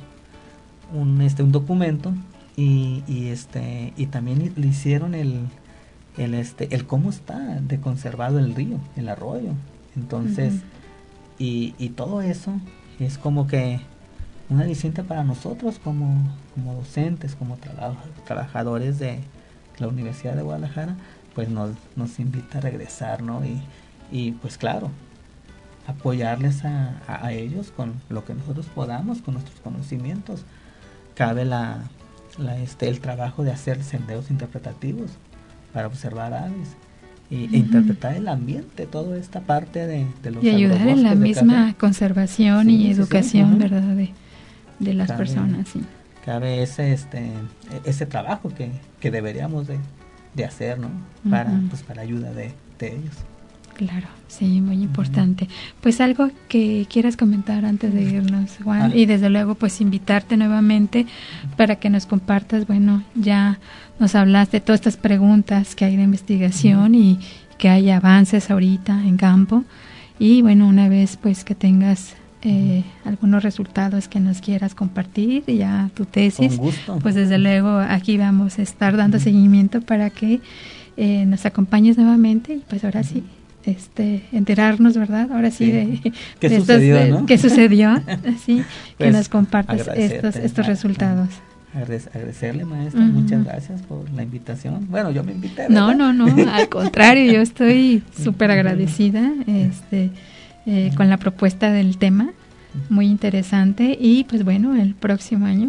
S5: un este un documento y, y este y también le hicieron el el este el cómo está de conservado el río, el arroyo. Entonces uh-huh. y, y todo eso es como que una aliciente para nosotros como como docentes, como traba, trabajadores de la Universidad de Guadalajara, pues nos nos invita a regresar, ¿no? Y y pues claro, apoyarles a, a, a ellos con lo que nosotros podamos, con nuestros conocimientos. Cabe la, la este el trabajo de hacer senderos interpretativos para observar aves y, uh-huh. e interpretar el ambiente, toda esta parte de, de los
S4: y ayudar en la misma
S5: café.
S4: Conservación sí, y educación, sí, sí. Uh-huh. ¿verdad? De, de las
S5: cabe,
S4: personas, sí.
S5: Cabe ese este ese trabajo que, que deberíamos de, de hacer, ¿no? Para uh-huh. pues para ayuda de, de ellos.
S4: Claro, sí, muy importante. Uh-huh. Pues algo que quieras comentar antes de irnos, Juan, ah. y desde luego pues invitarte nuevamente para que nos compartas, bueno, ya nos hablaste de todas estas preguntas que hay de investigación uh-huh. y que hay avances ahorita en campo y bueno, una vez pues que tengas eh, uh-huh. algunos resultados que nos quieras compartir, ya tu tesis,
S5: con gusto.
S4: Pues desde luego aquí vamos a estar dando uh-huh. seguimiento para que eh, nos acompañes nuevamente y pues ahora uh-huh. sí. Este, enterarnos, ¿verdad? Ahora sí, sí. de
S5: qué
S4: de
S5: sucedió,
S4: estos,
S5: ¿no?
S4: qué sucedió, así
S5: pues,
S4: que nos compartas estos estos resultados.
S5: Agradecerle, maestra, uh-huh. muchas gracias por la invitación. Bueno, yo me invité, ¿verdad?
S4: No, no, no, al contrario, yo estoy súper agradecida este, eh, con la propuesta del tema, muy interesante y pues bueno, el próximo año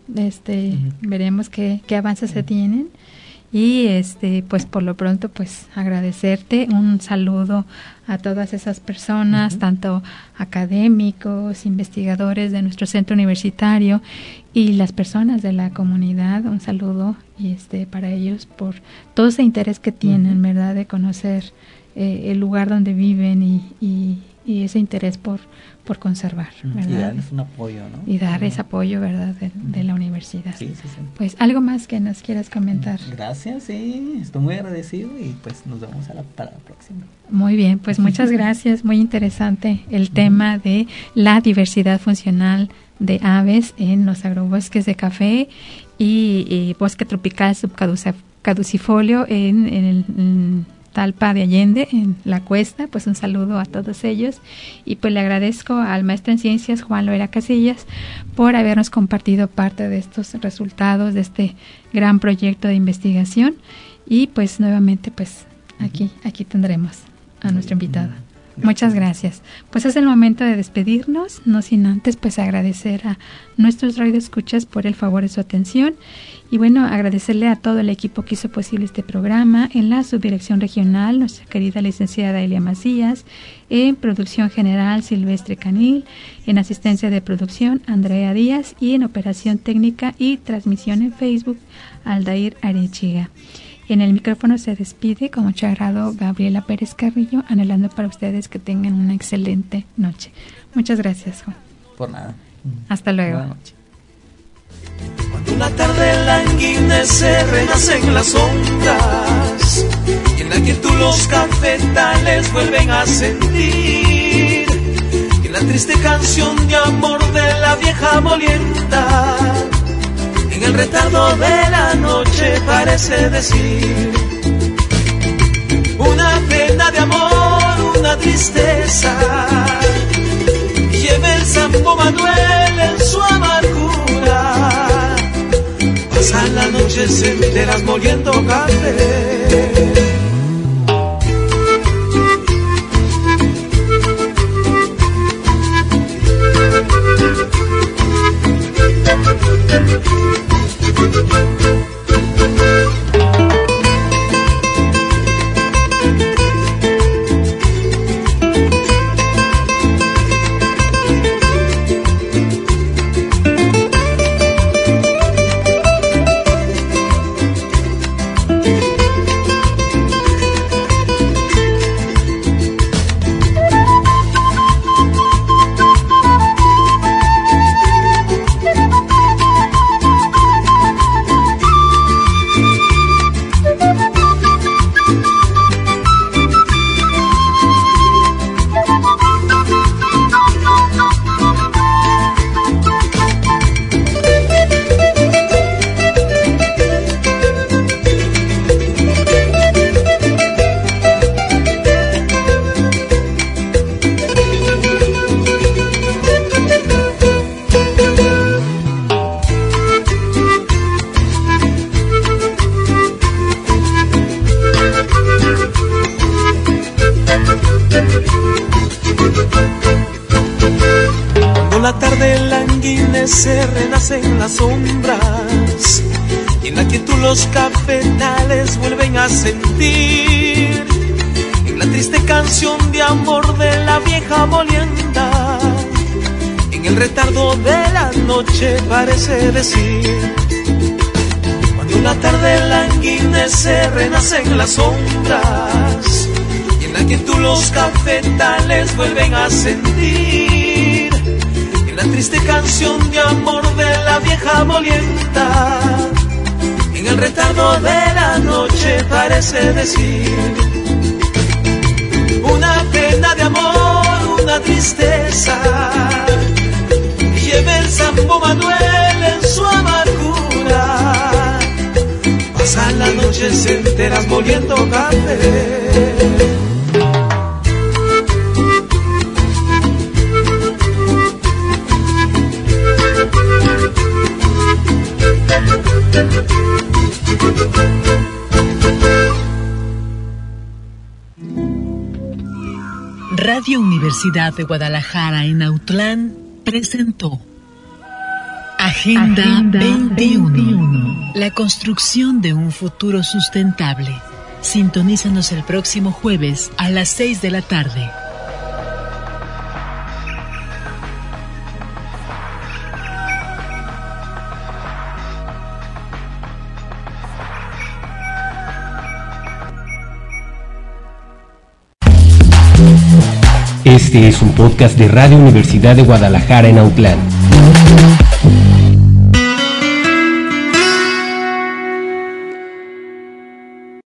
S4: este, uh-huh. veremos qué, qué avances uh-huh. se tienen. Y este pues por lo pronto pues agradecerte, un saludo a todas esas personas, uh-huh. tanto académicos, investigadores de nuestro centro universitario y las personas de la comunidad, un saludo y este para ellos por todo ese interés que tienen, uh-huh. ¿verdad?, de conocer eh, el lugar donde viven y, y, y ese interés por por conservar, ¿verdad?
S5: Y darles un apoyo, ¿no?
S4: Y dar ese apoyo, ¿verdad?, de, de la universidad.
S5: Sí, sí, sí.
S4: Pues, ¿algo más que nos quieras comentar?
S5: Gracias, sí, estoy muy agradecido y pues nos vemos a la, para la próxima.
S4: Muy bien, pues muchas gracias, muy interesante el tema de la diversidad funcional de aves en los agrobosques de café y, y bosque tropical subcaducifolio en, en el... En, Talpa de Allende, en la Cuesta. Pues un saludo a todos ellos y pues le agradezco al maestro en ciencias Juan Loera Casillas por habernos compartido parte de estos resultados de este gran proyecto de investigación y pues nuevamente pues aquí, aquí tendremos a nuestro invitado. Muchas gracias. Pues es el momento de despedirnos, no sin antes pues agradecer a nuestros radioescuchas por el favor de su atención y bueno, agradecerle a todo el equipo que hizo posible este programa, en la subdirección regional, nuestra querida licenciada Elia Macías, en producción general Silvestre Canil, en asistencia de producción Andrea Díaz y en operación técnica y transmisión en Facebook Aldair Arechiga. En el micrófono se despide con mucho agrado Gabriela Pérez Carrillo, anhelando para ustedes que tengan una excelente noche. Muchas gracias, Juan.
S5: Por nada.
S4: Hasta luego.
S5: Buenas noches.
S3: Cuando una tarde languidece, renacen las sombras y en la quietud los cafetales vuelven a sentir y la triste canción de amor de la vieja molienda en el retardo de la noche parece decir una pena de amor, una tristeza. Lleva el Santo Manuel en su amargura, pasan las noches enteras moliendo café. Se renacen las sombras y en la quietud los cafetales vuelven a sentir en la triste canción de amor de la vieja molienda en el retardo de la noche parece decir cuando una tarde languidece renacen las sombras y en la quietud los cafetales vuelven a sentir la triste canción de amor de la vieja molienda en el retardo de la noche parece decir una pena de amor, una tristeza. Lleva el Santo Manuel en su amargura, pasan las noches enteras moliendo café.
S2: Radio Universidad de Guadalajara en Autlán presentó Agenda, Agenda veintiuno. veintiuno. La construcción de un futuro sustentable. Sintonízanos el próximo jueves a las seis de la tarde.
S1: Este es un podcast de Radio Universidad de Guadalajara en Autlán.